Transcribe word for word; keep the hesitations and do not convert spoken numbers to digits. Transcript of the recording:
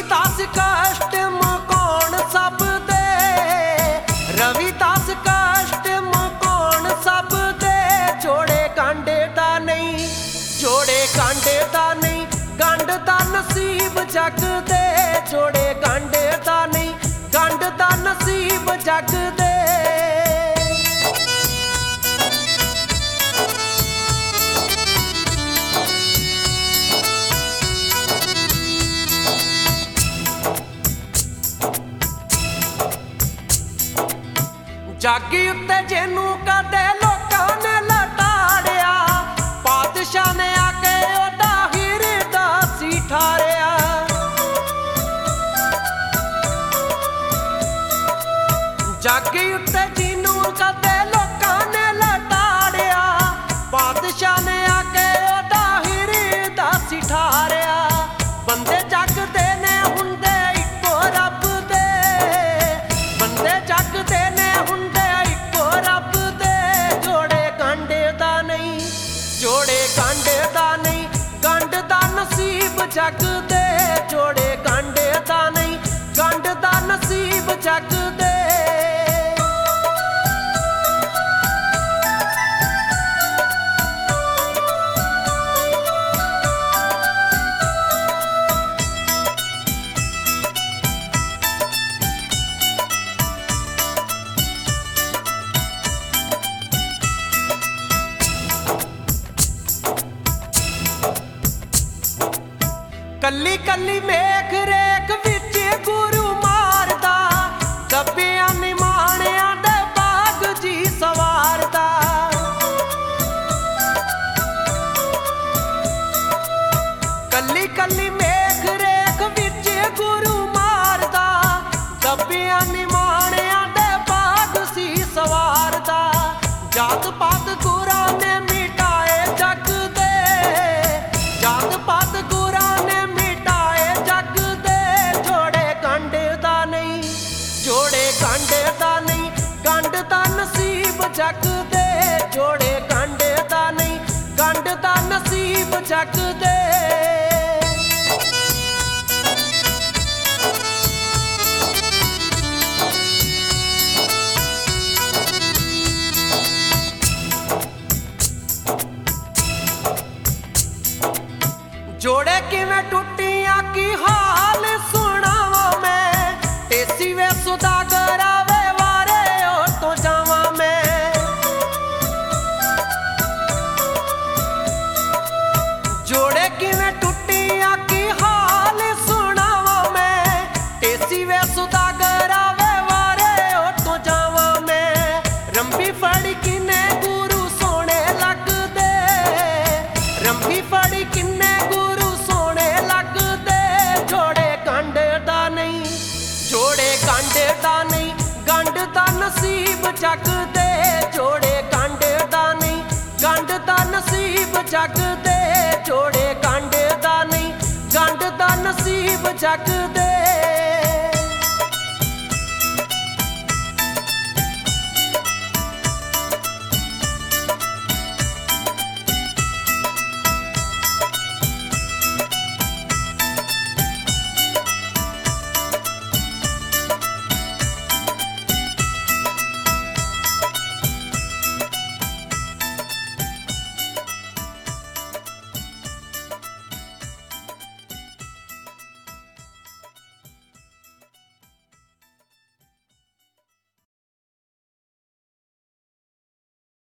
दास कष्ट मुकोण सब दे, रवि दास कष्ट मुकोण सब दे, जोड़े कांडे दा नहीं, जोड़े कांडे दा नहीं, गंड दा नसीब जग दे, जोड़े कांडे दा नहीं, गंड दा नसीब जग दे। जागी उत्ते जेनू कदे लोकां ने लताड़िया, पातशाह ने आके ओदा हिरदासी ठारिया। जागी उत्ते जेनू कदे लोकां ने लताड़िया, पातशाह ने आके ओदा हिरदासी ठारिया। बंदे जगदे ने हुंदे इक्को रब दे, बंदे जगदे ने जोड़े कांडे दा नहीं, गंड दा नसीब जग दे, जोड़े कांडे दा नहीं, गंड दा नसीब जग दे। कल्ली कल्ली मेघ रेख विच गुरु मारदा, दबिया निमाणिया दे बाग जी सवारदा। कल्ली कल्ली मेघ रेख विच गुरु मारदा, दबिया निमाणिया दे बाग सी सवारदा। जात पात गुरां ने मिटाए जग दे, जात पात गुरां ने जोड़े कांडे दा नहीं, गंड दा नसीब जग दे, जोड़े कांडे दा नहीं, गंड दा नसीब जग दे। जोड़े किवें टुटियां की हाल सुनावा मैं, तेसी वे सुदागर आवे वारे ओ तो जावा मैं। जोड़े किवें टुटियां की हाल सुनावा मैं, तेसी वे सुदागर आवे वारे ओ तो जावा मैं। रंबी फड़ी किन्ने गुरु सोने लग दे, रंबी फड़ी किन्ने गुरु सोने लग दे, जोड़े कांडे दा नहीं, जोड़े कांडे दा नहीं, गंड दा नसीब जग दे, जोड़े कांडे दा नहीं, गंड दा नसीब जग दे, जोड़े कांडे दा नहीं, गंड दा नसीब जग दे।